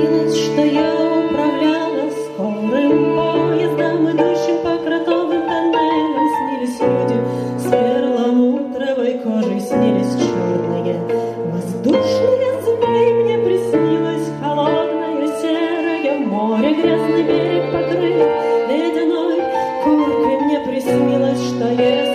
снилось, что я управляла скорым поездом, идущим по кротовым тоннелям. Снились люди с перламутровой кожей, снились черные воздушные змеи. Мне приснилось холодное серое море, грязный берег покрыт ледяной коркой. Мне приснилось, что я